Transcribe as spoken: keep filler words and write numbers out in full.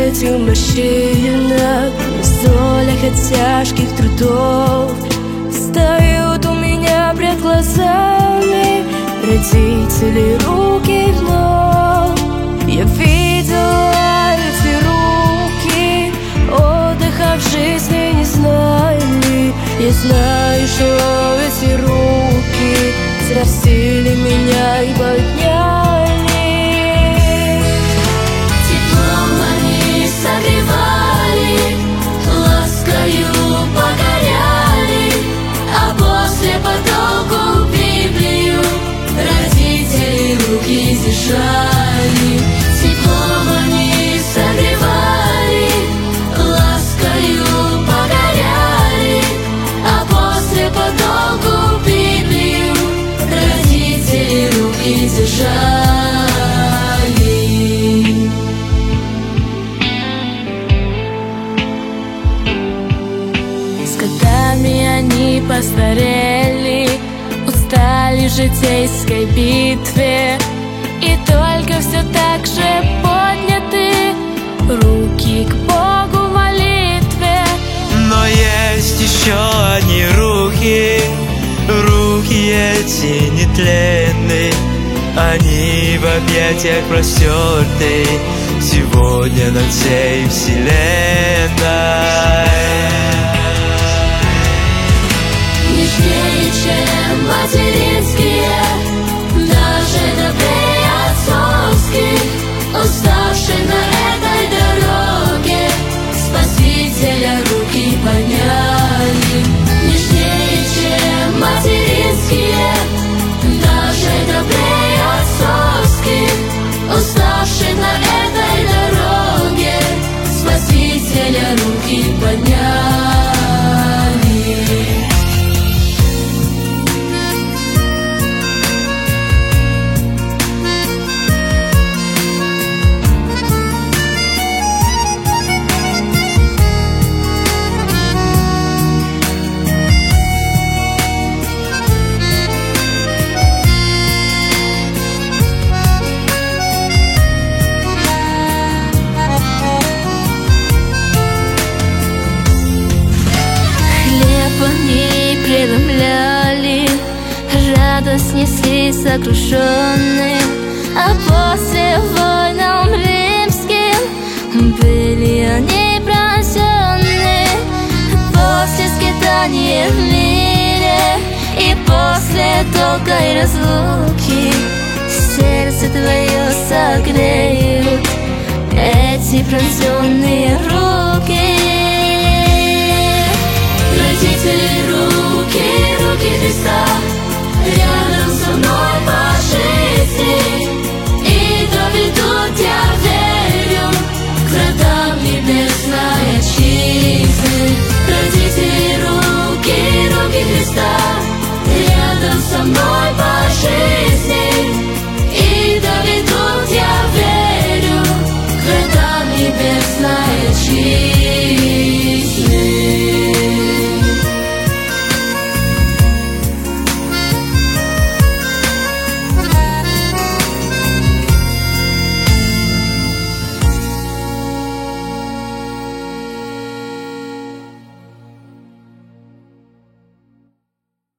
смертью морщинок, на столях от тяжких трудов встают у меня пред глазами родители, руки вновь. Я видела эти руки, отдыха в жизни не знали. Я знаю, что эти руки взрастили меня и подняли. Теплом они согревали, ласкою покоряли, а после потоку Библию родители руки держали. Теплом они согревали, ласкою покоряли, а после потоку Библию родители руки держали. С годами они постарели, устали в житейской битве, и только все так же подняты руки к Богу в молитве. Но есть еще одни руки, руки эти нетленные, они в объятиях простерты сегодня над всей вселенной. Нежнее, чем материнские, даже добрее отцовских, уставшие на этой дороге Спасителя руки подняли. Нежнее, чем материнские, даже добрее отцовских, уставшие на этой дороге Спасителя руки подняли. Преломляли, радость несли сокрушенные, а после войнам римским были они пронзенные. После скитания в мире и после долгой разлуки сердце твое согреют эти пронзенные руки. Родители, руки, руки Христа